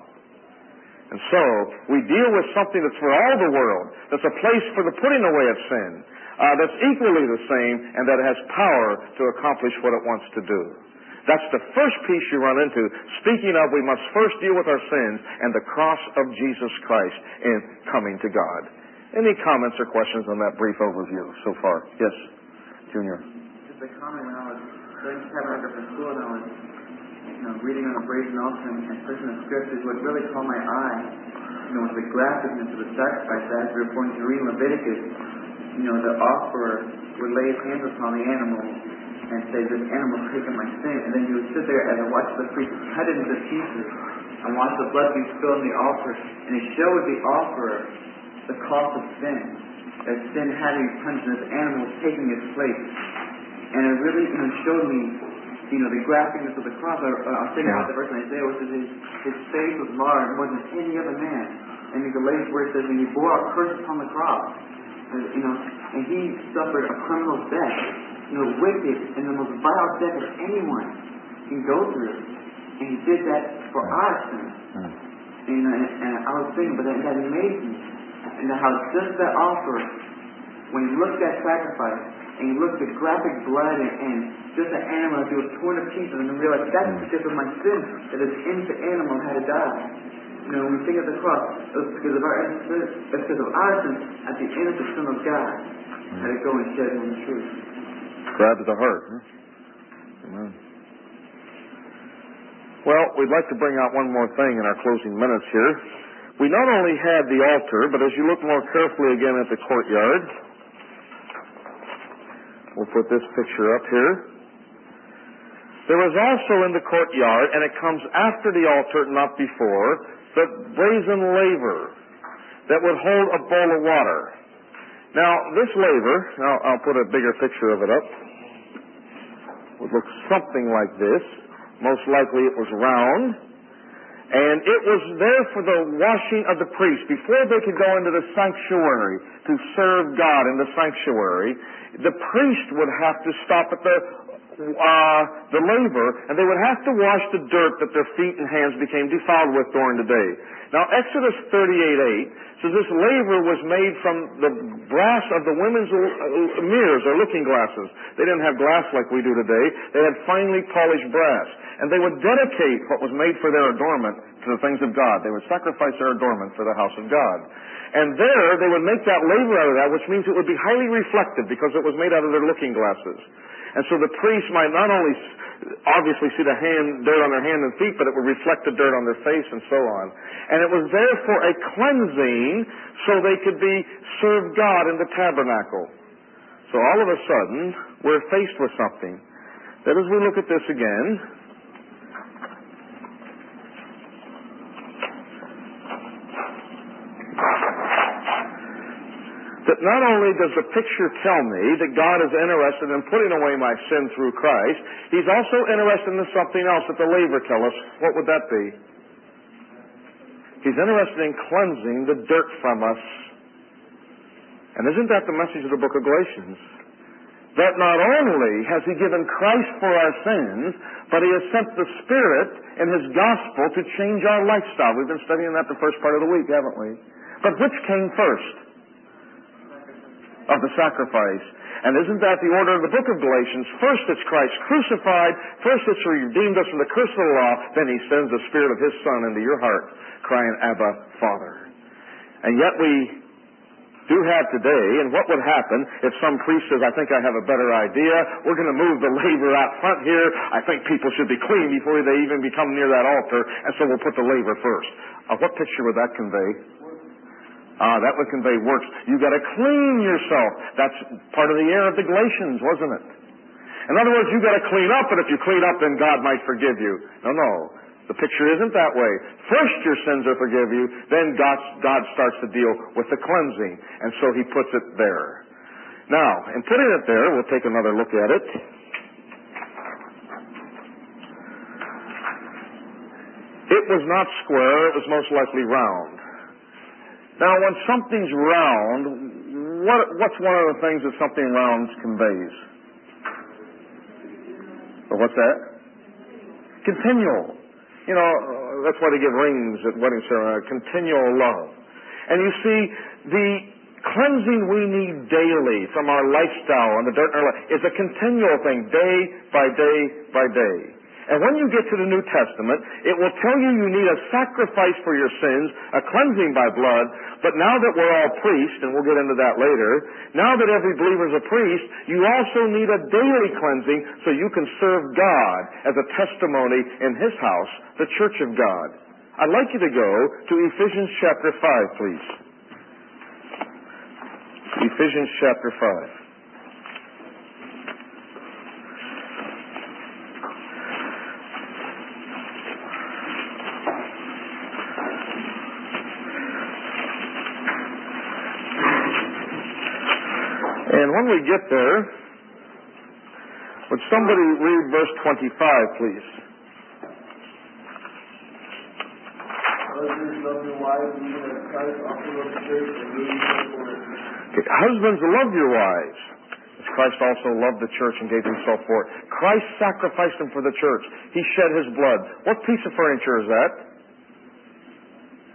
And so, we deal with something that's for all the world, that's a place for the putting away of sin, uh, that's equally the same, and that has power to accomplish what it wants to do. That's the first piece you run into. Speaking of, we must first deal with our sins and the cross of Jesus Christ in coming to God. Any comments or questions on that brief overview so far? Yes, Junior. Just a comment. When I was studying tabernacle for school, and I was you know, reading on the brazen altar and searching the scriptures, what really caught my eye, you know, was the graphicness of the sacrifice. As we were going to read Leviticus, you know, the offerer would lay his hands upon the animal and say, this animal's taken my sin. And then he would sit there as I watched the priest cut it into pieces and watch the blood be spilled on the altar. And it showed the offerer the cost of sin, that sin had to be punished, and this animal was taking its place. And it really you know, showed me, you know, the graphicness of the cross. I, I was thinking about the verse in Isaiah, which says his, his face was marred more than any other man. And in Galatians, where it says, when he bore our curse upon the cross, and, you know, and he suffered a criminal death, you know, wicked and the most vile death that anyone can go through. And he did that for our sins. And You know, and, and I was thinking, but that, that amazed me. And how just that offering, when you look at that sacrifice, and you look at the graphic blood and, and just the animal as it was torn to pieces, and you realize that's because of my sin that this innocent animal had to die. You know, when we think of the cross, it was because of our sin, it's because of our sin at the innocent Son of God had to go and shed on the truth. Grabs the heart. Huh? Amen. Well, we'd like to bring out one more thing in our closing minutes here. We not only had the altar, but as you look more carefully again at the courtyard, we'll put this picture up here. There was also in the courtyard, and it comes after the altar, not before, the brazen laver that would hold a bowl of water. Now, this laver, I'll, I'll put a bigger picture of it up, would look something like this. Most likely it was round. And it was there for the washing of the priest. Before they could go into the sanctuary to serve God in the sanctuary, the priest would have to stop at the uh, the laver, and they would have to wash the dirt that their feet and hands became defiled with during the day. Now, Exodus thirty-eight eight says this laver was made from the brass of the women's mirrors or looking glasses. They didn't have glass like we do today. They had finely polished brass. And they would dedicate what was made for their adornment to the things of God. They would sacrifice their adornment for the house of God. And there, they would make that laver out of that, which means it would be highly reflective because it was made out of their looking glasses. And so the priest might not only obviously see the hand, dirt on their hand and feet, but it would reflect the dirt on their face and so on. And it was there for a cleansing so they could be served God in the tabernacle. So all of a sudden, we're faced with something that as we look at this again, that not only does the picture tell me that God is interested in putting away my sin through Christ, He's also interested in something else that the laver tells us. What would that be? He's interested in cleansing the dirt from us. And isn't that the message of the book of Galatians? That not only has He given Christ for our sins, but He has sent the Spirit in His gospel to change our lifestyle. We've been studying that the first part of the week, haven't we? But which came first? Of the sacrifice. And isn't that the order of the book of Galatians? First it's Christ crucified, first it's redeemed us from the curse of the law, then He sends the Spirit of His Son into your heart, crying, Abba, Father. And yet we do have today, and what would happen if some priest says, I think I have a better idea, we're going to move the laver out front here, I think people should be clean before they even become near that altar, and so we'll put the laver first. Uh, what picture would that convey? Ah, that would convey works. You've got to clean yourself. That's part of the air of the Galatians, wasn't it? In other words, you've got to clean up, and if you clean up, then God might forgive you. No, no. The picture isn't that way. First your sins are forgive you, then God, God starts to deal with the cleansing. And so He puts it there. Now, in putting it there, we'll take another look at it. It was not square, it was most likely round. Now, when something's round, what, what's one of the things that something round conveys? Well, what's that? Continual. You know, that's why they give rings at wedding ceremony, continual love. And you see, the cleansing we need daily from our lifestyle and the dirt in our life is a continual thing, day by day by day. And when you get to the New Testament, it will tell you you need a sacrifice for your sins, a cleansing by blood. But now that we're all priests, and we'll get into that later, now that every believer is a priest, you also need a daily cleansing so you can serve God as a testimony in His house, the church of God. I'd like you to go to Ephesians chapter five, please. Ephesians chapter five. And when we get there, would somebody read verse twenty-five, please? Husbands, love your wives, even as Christ also loved the church and gave Himself for it. Okay. Husbands, love your wives, as Christ also loved the church and gave Himself for it. Christ sacrificed Him for the church. He shed His blood. What piece of furniture is that?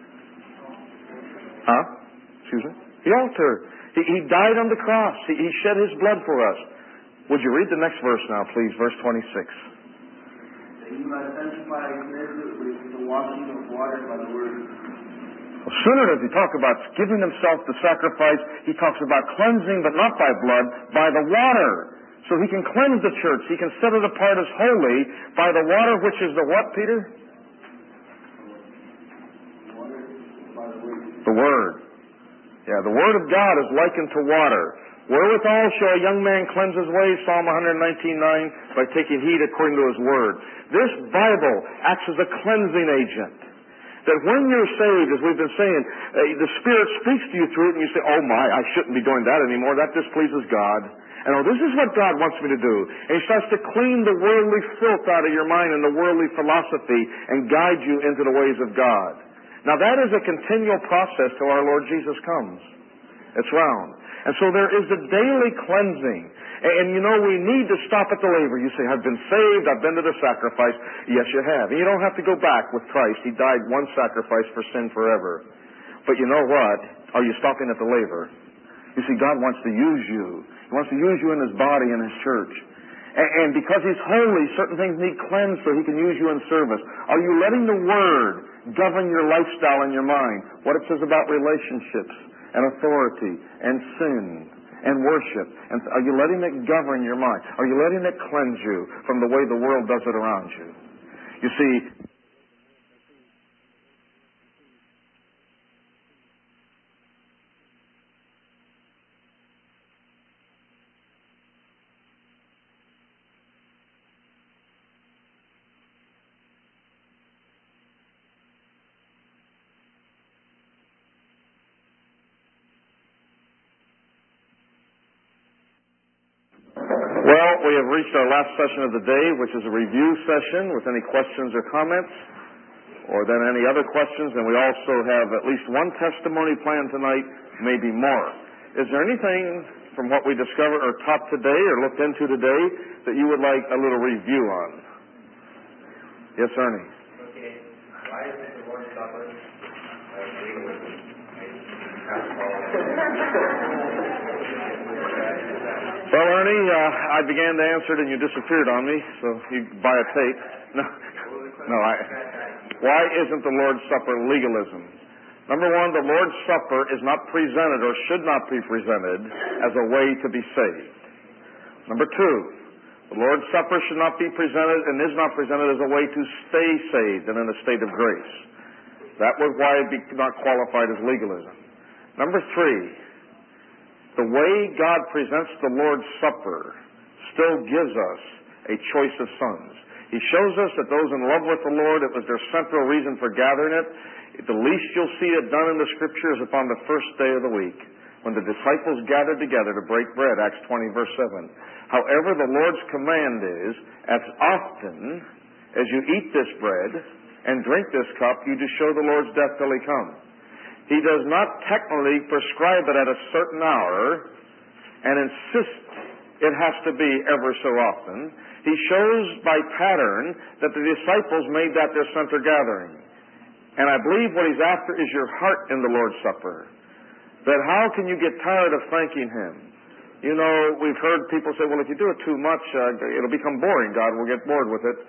Huh? Excuse me? The altar. He, he died on the cross. He, he shed His blood for us. Would you read the next verse now, please? Verse twenty-six. That you might sanctify and cleanse it with the washing of water by the word. Well, sooner does He talk about giving Himself the sacrifice, He talks about cleansing, but not by blood, by the water. So He can cleanse the church. He can set it apart as holy by the water, which is the what, Peter? Water by the word. The Word. Yeah, the Word of God is likened to water. Wherewithal shall a young man cleanse his ways, Psalm one nineteen nine, by taking heed according to his Word. This Bible acts as a cleansing agent. That when you're saved, as we've been saying, uh, the Spirit speaks to you through it, and you say, oh my, I shouldn't be doing that anymore. That displeases God. And oh, this is what God wants me to do. And He starts to clean the worldly filth out of your mind and the worldly philosophy and guide you into the ways of God. Now that is a continual process till our Lord Jesus comes. It's round. And so there is a daily cleansing. And, and you know, we need to stop at the laver. You say, I've been saved, I've been to the sacrifice. Yes, you have. And you don't have to go back with Christ. He died one sacrifice for sin forever. But you know what? Are you stopping at the laver? You see, God wants to use you. He wants to use you in His body and His church. And, and because He's holy, certain things need cleansed so He can use you in service. Are you letting the Word govern your lifestyle and your mind? What it says about relationships and authority and sin and worship. And are you letting it govern your mind? Are you letting it cleanse you from the way the world does it around you? You see, well, we have reached our last session of the day, which is a review session with any questions or comments, or then any other questions. And we also have at least one testimony planned tonight, maybe more. Is there anything from what we discovered or taught today or looked into today that you would like a little review on? Yes, Ernie. Okay. Why is it the Lord's Supper? I agree with you. Well, Ernie, uh, I began to answer it and you disappeared on me, so you buy a tape. No, no. I, why isn't the Lord's Supper legalism? Number one, the Lord's Supper is not presented or should not be presented as a way to be saved. Number two, the Lord's Supper should not be presented and is not presented as a way to stay saved and in a state of grace. That was why it be not qualified as legalism. Number three, the way God presents the Lord's Supper still gives us a choice of sons. He shows us that those in love with the Lord, it was their central reason for gathering it. The least you'll see it done in the Scripture is upon the first day of the week, when the disciples gathered together to break bread, Acts twenty, verse seven. However, the Lord's command is, as often as you eat this bread and drink this cup, you do show the Lord's death till He comes. He does not technically prescribe it at a certain hour and insist it has to be ever so often. He shows by pattern that the disciples made that their center gathering. And I believe what He's after is your heart in the Lord's Supper. That how can you get tired of thanking Him? You know, we've heard people say, well, if you do it too much, uh, it'll become boring. God will get bored with it.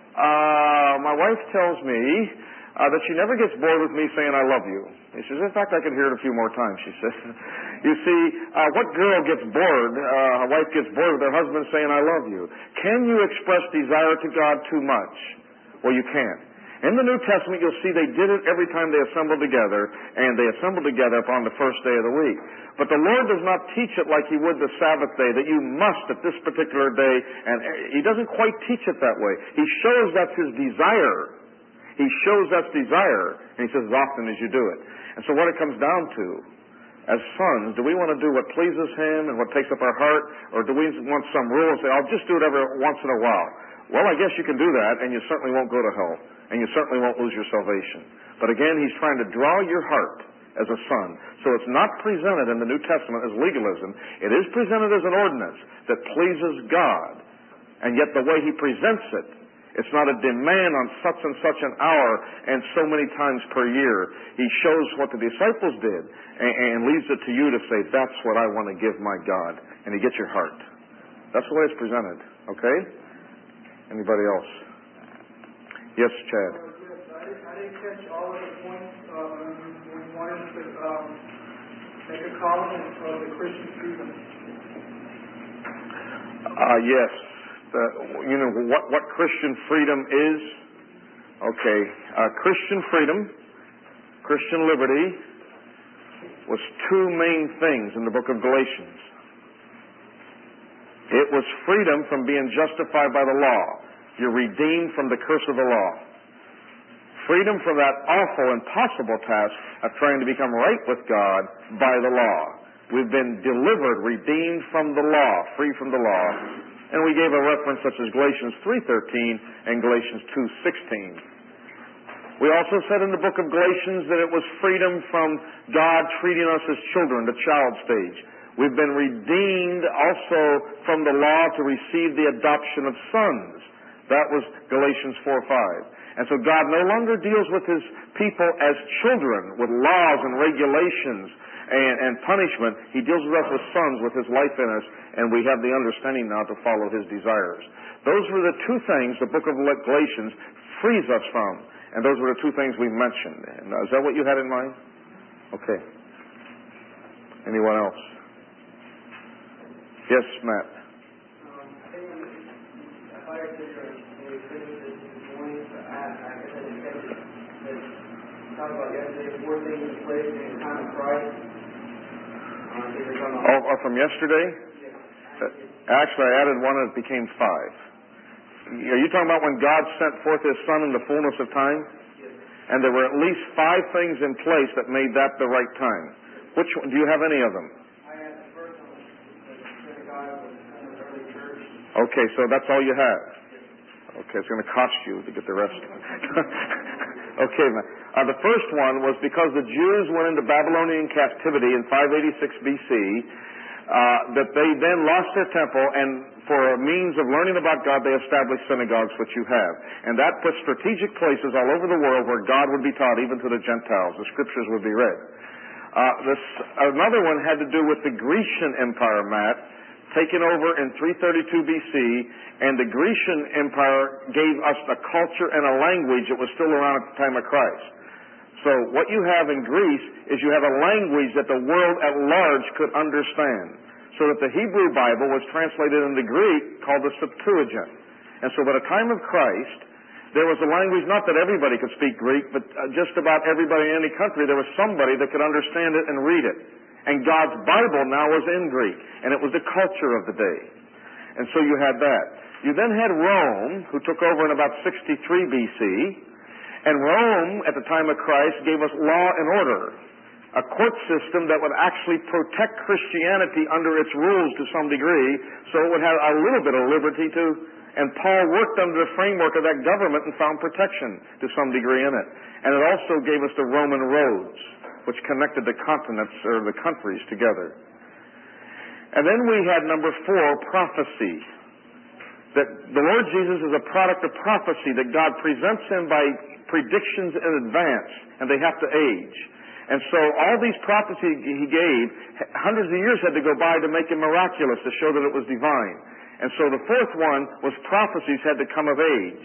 Uh, my wife tells me Uh, that she never gets bored with me saying, I love you. He says, in fact, I could hear it a few more times, she says. You see, uh, what girl gets bored, uh, a wife gets bored with her husband saying, I love you? Can you express desire to God too much? Well, you can't. In the New Testament, you'll see they did it every time they assembled together, and they assembled together upon the first day of the week. But the Lord does not teach it like He would the Sabbath day, that you must at this particular day, and He doesn't quite teach it that way. He shows that's His desire. He shows us desire, and He says, as often as you do it. And so what it comes down to, as sons, do we want to do what pleases Him and what takes up our heart, or do we want some rule and say, I'll just do it every once in a while? Well, I guess you can do that, and you certainly won't go to hell, and you certainly won't lose your salvation. But again, He's trying to draw your heart as a son. So it's not presented in the New Testament as legalism. It is presented as an ordinance that pleases God. And yet the way He presents it It's not a demand on such and such an hour and so many times per year. He shows what the disciples did and, and leaves it to you to say, that's what I want to give my God. And he gets your heart. That's the way it's presented. Okay? Anybody else? Yes, Chad. Uh, yes, I didn't, I didn't catch all of the points uh, when you wanted to um, make a comment of the Christian freedom. Uh, yes. The, you know what, what Christian freedom is? Okay. Uh, Christian freedom, Christian liberty, was two main things in the book of Galatians. It was freedom from being justified by the law. You're redeemed from the curse of the law. Freedom from that awful, impossible task of trying to become right with God by the law. We've been delivered, redeemed from the law, free from the law. And we gave a reference such as Galatians three thirteen and Galatians two sixteen. We also said in the book of Galatians that it was freedom from God treating us as children, the child stage. We've been redeemed also from the law to receive the adoption of sons. That was Galatians four five. And so God no longer deals with his people as children, with laws and regulations and, and punishment. He deals with us as sons, with his life in us, and we have the understanding now to follow his desires. Those were the two things the book of Galatians frees us from. And those were the two things we mentioned. And is that what you had in mind? Okay. Anyone else? Yes, Matt. Um, I think when if I heard this or when we finished this this morning, I, I guess I didn't catch it. But we talked about yesterday, four things in place in the time of Christ. Um, they were going to Oh, oh, from yesterday? Uh, actually, I added one and it became five. Are you talking about when God sent forth his Son in the fullness of time? Yes. And there were at least five things in place that made that the right time. Which one? Do you have any of them? I had the first one, the synagogue was kind of early church. Okay, so that's all you have. Okay, it's going to cost you to get the rest. Okay, man. Uh, the first one was because the Jews went into Babylonian captivity in five eighty-six B C, uh, that they then lost their temple, and for a means of learning about God, they established synagogues, which you have. And that put strategic places all over the world where God would be taught, even to the Gentiles. The scriptures would be read. Uh, this, another one had to do with the Grecian Empire, Matt, taken over in three thirty-two B C, and the Grecian Empire gave us a culture and a language that was still around at the time of Christ. So what you have in Greece is you have a language that the world at large could understand. So that the Hebrew Bible was translated into Greek called the Septuagint. And so by the time of Christ, there was a language, not that everybody could speak Greek, but just about everybody in any country, there was somebody that could understand it and read it. And God's Bible now was in Greek, and it was the culture of the day. And so you had that. You then had Rome, who took over in about sixty-three B C, and Rome, at the time of Christ, gave us law and order, a court system that would actually protect Christianity under its rules to some degree, so it would have a little bit of liberty to, and Paul worked under the framework of that government and found protection to some degree in it. And it also gave us the Roman roads, which connected the continents or the countries together. And then we had number four, prophecy. That the Lord Jesus is a product of prophecy, that God presents him by predictions in advance, and they have to age. And so all these prophecies he gave, hundreds of years had to go by to make him miraculous, to show that it was divine. And so the fourth one was prophecies had to come of age.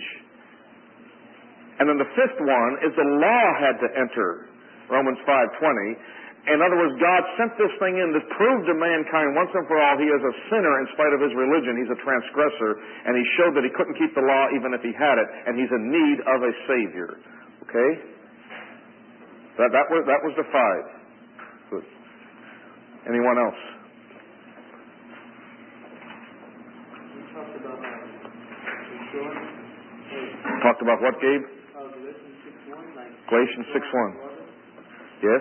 And then the fifth one is the law had to enter, Romans five twenty. In other words, God sent this thing in to prove to mankind once and for all he is a sinner in spite of his religion. He's a transgressor, and he showed that he couldn't keep the law even if he had it, and he's in need of a Savior. Okay? That, that, was, that was the five. Good. Anyone else? We talked about uh, insurance. Talked about what, Gabe? Uh, Galatians six one, like Galatians six one. Yes?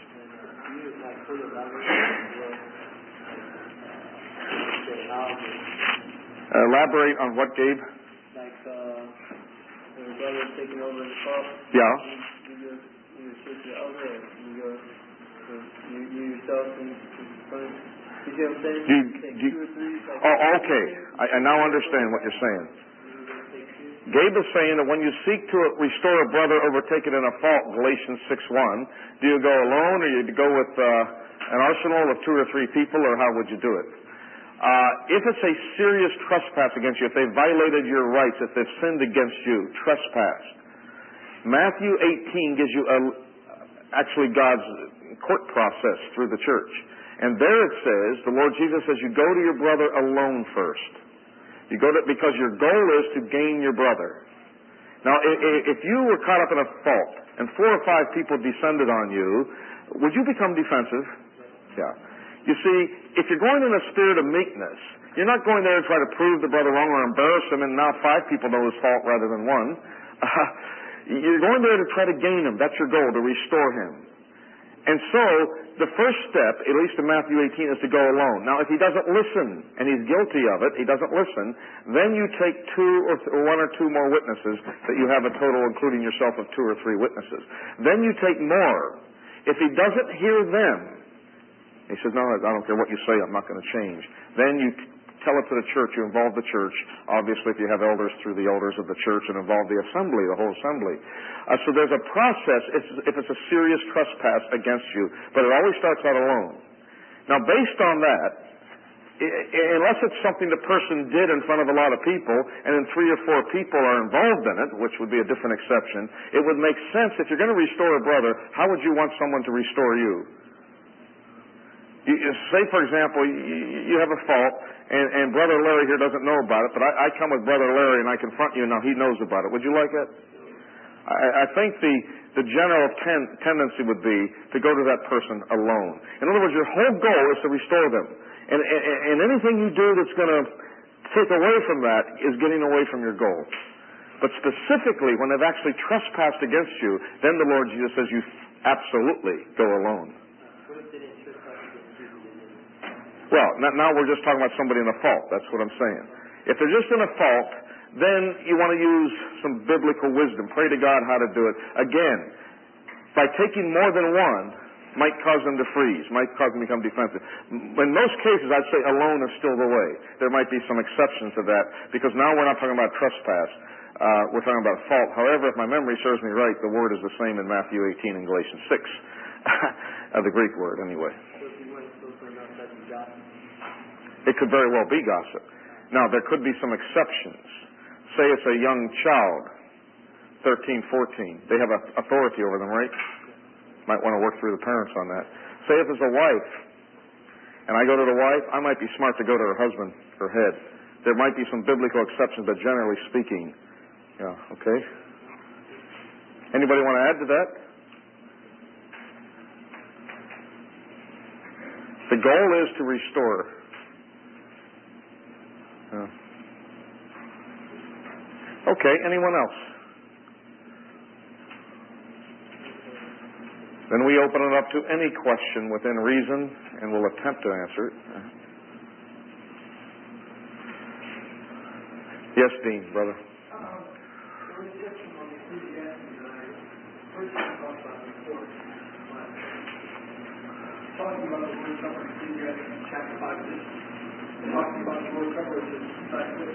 Uh, elaborate on what, Gabe? Like uh, when the brother is taking over the car. Yeah. You, you, you shoot the other, or you, go, you, you yourself and friends. You see what I'm saying? Do you, take do you, two or three. Like oh, okay. I, I now understand what you're saying. Gabe is saying that when you seek to restore a brother overtaken in a fault, Galatians six one, do you go alone or you go with uh, an arsenal of two or three people, or how would you do it? Uh, if it's a serious trespass against you, if they've violated your rights, if they've sinned against you, trespassed, Matthew eighteen gives you a, actually God's court process through the church. And there it says, the Lord Jesus says, you go to your brother alone first. You go to, because your goal is to gain your brother. Now, if you were caught up in a fault and four or five people descended on you, would you become defensive? Yeah. You see, if you're going in a spirit of meekness, you're not going there to try to prove the brother wrong or embarrass him, and now five people know his fault rather than one. Uh, you're going there to try to gain him. That's your goal, to restore him. And so, the first step, at least in Matthew eighteen, is to go alone. Now, if he doesn't listen, and he's guilty of it, he doesn't listen, then you take two or, th- or one or two more witnesses, that you have a total, including yourself, of two or three witnesses. Then you take more. If he doesn't hear them, he says, no, I don't care what you say, I'm not going to change. Then you t- tell it to the church, you involve the church, obviously if you have elders, through the elders of the church, and involve the assembly, the whole assembly. Uh, so there's a process if, if it's a serious trespass against you, but it always starts out alone. Now, based on that, I- unless it's something the person did in front of a lot of people, and then three or four people are involved in it, which would be a different exception, it would make sense, if you're going to restore a brother, how would you want someone to restore you? You, you say, for example, you, you have a fault, and, and Brother Larry here doesn't know about it, but I, I come with Brother Larry and I confront you, and now he knows about it. Would you like that? I, I think the, the general ten, tendency would be to go to that person alone. In other words, your whole goal is to restore them. And, and, and anything you do that's going to take away from that is getting away from your goal. But specifically, when they've actually trespassed against you, then the Lord Jesus says you absolutely go alone. Well, now we're just talking about somebody in a fault. That's what I'm saying. If they're just in a fault, then you want to use some biblical wisdom. Pray to God how to do it. Again, by taking more than one might cause them to freeze, might cause them to become defensive. In most cases, I'd say alone is still the way. There might be some exceptions to that, because now we're not talking about trespass. Uh, we're talking about fault. However, if my memory serves me right, the word is the same in Matthew eighteen and Galatians six. uh, the Greek word, anyway. It could very well be gossip. Now, there could be some exceptions. Say it's a young child, thirteen, fourteen. They have a authority over them, right? Might want to work through the parents on that. Say if it's a wife, and I go to the wife, I might be smart to go to her husband, her head. There might be some biblical exceptions, but generally speaking, yeah, okay? Anybody want to add to that? The goal is to restore. Uh, okay, anyone else? Then we open it up to any question within reason, and we'll attempt to answer it. Yes, Dean, brother. Um, there was just some on the Ecclesiastes, and I first talked about the court. Talking about the Lord's Supper in Ecclesiastes chapter five, just talking about the Lord's Supper, it's like this,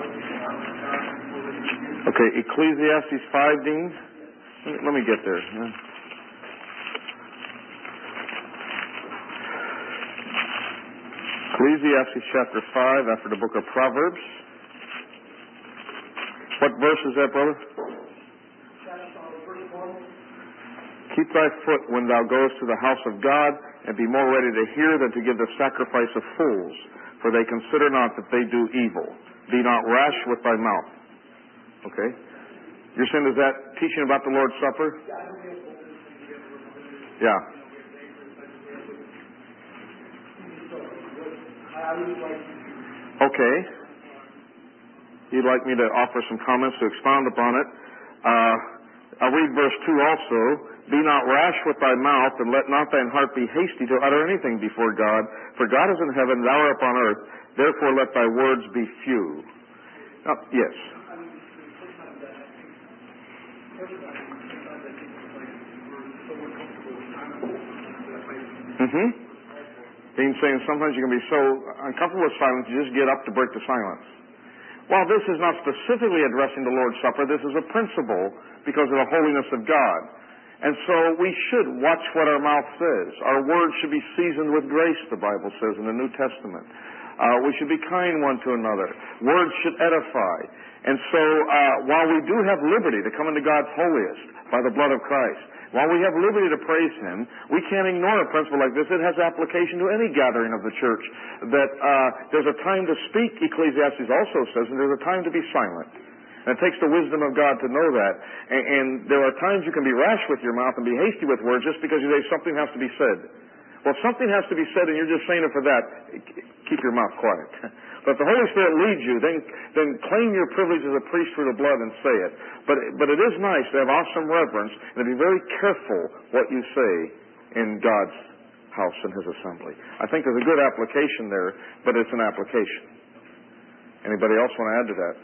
okay, Ecclesiastes five, Dean. Let me get there. Yeah. Ecclesiastes chapter five, after the book of Proverbs. What verse is that, brother? Keep thy foot when thou goest to the house of God, and be more ready to hear than to give the sacrifice of fools, for they consider not that they do evil. Be not rash with thy mouth. Okay? You're saying, is that teaching about the Lord's Supper? Yeah. Okay. You'd like me to offer some comments to expound upon it. Uh, I'll read verse two also. Be not rash with thy mouth, and let not thine heart be hasty to utter anything before God. For God is in heaven, thou art upon earth. Therefore let thy words be few. Now, yes. Mm-hmm. Dean's saying sometimes you can be so uncomfortable with silence, you just get up to break the silence. While this is not specifically addressing the Lord's Supper, this is a principle because of the holiness of God. And so we should watch what our mouth says. Our words should be seasoned with grace, the Bible says in the New Testament. Uh, we should be kind one to another. Words should edify. And so uh, while we do have liberty to come into God's holiest by the blood of Christ, while we have liberty to praise Him, we can't ignore a principle like this. It has application to any gathering of the church. That uh, there's a time to speak, Ecclesiastes also says, and there's a time to be silent. And it takes the wisdom of God to know that. And, and there are times you can be rash with your mouth and be hasty with words just because you say something has to be said. Well, if something has to be said and you're just saying it for that, keep your mouth quiet. But if the Holy Spirit leads you, then then claim your privilege as a priest through the blood and say it. But but it is nice to have awesome reverence and to be very careful what you say in God's house and His assembly. I think there's a good application there, but it's an application. Anybody else want to add to that?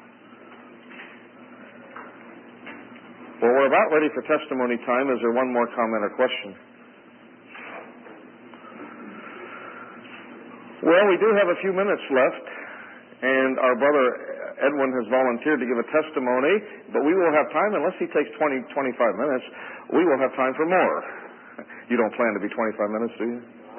Well, we're about ready for testimony time. Is there one more comment or question? Well, we do have a few minutes left, and our brother Edwin has volunteered to give a testimony, but we will have time, unless he takes twenty, twenty-five minutes, we will have time for more. You don't plan to be twenty-five minutes, do you?